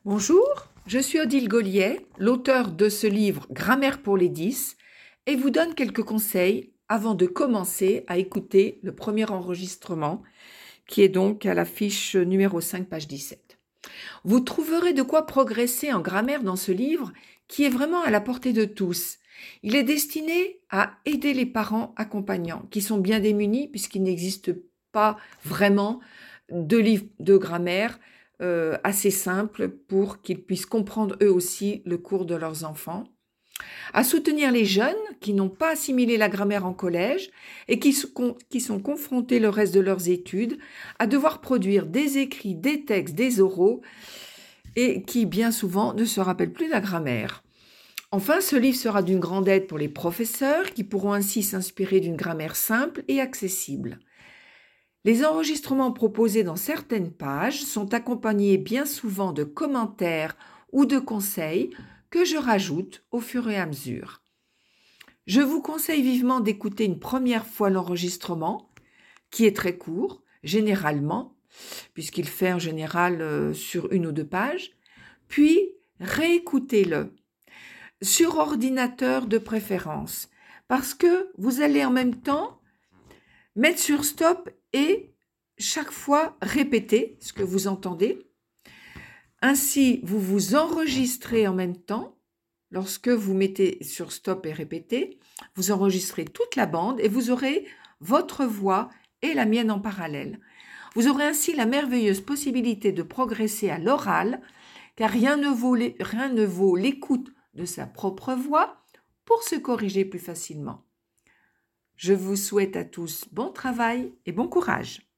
Bonjour, je suis Odile Gaulier, l'auteur de ce livre Grammaire pour les 10 et vous donne quelques conseils avant de commencer à écouter le premier enregistrement qui est donc à la fiche numéro 5, page 17. Vous trouverez de quoi progresser en grammaire dans ce livre qui est vraiment à la portée de tous. Il est destiné à aider les parents accompagnants qui sont bien démunis puisqu'il n'existe pas vraiment de livre de grammaire assez simple pour qu'ils puissent comprendre eux aussi le cours de leurs enfants, à soutenir les jeunes qui n'ont pas assimilé la grammaire en collège et qui sont confrontés le reste de leurs études à devoir produire des écrits, des textes, des oraux et qui bien souvent ne se rappellent plus la grammaire. Enfin, ce livre sera d'une grande aide pour les professeurs qui pourront ainsi s'inspirer d'une grammaire simple et accessible. Les enregistrements proposés dans certaines pages sont accompagnés bien souvent de commentaires ou de conseils que je rajoute au fur et à mesure. Je vous conseille vivement d'écouter une première fois l'enregistrement, qui est très court, généralement, puisqu'il fait en général sur 1 ou 2 pages, puis réécoutez-le, sur ordinateur de préférence, parce que vous allez en même temps mettre sur stop et chaque fois répéter ce que vous entendez. Ainsi, vous vous enregistrez en même temps. Lorsque vous mettez sur stop et répétez, vous enregistrez toute la bande et vous aurez votre voix et la mienne en parallèle. Vous aurez ainsi la merveilleuse possibilité de progresser à l'oral, car rien ne vaut l'écoute de sa propre voix pour se corriger plus facilement. Je vous souhaite à tous bon travail et bon courage.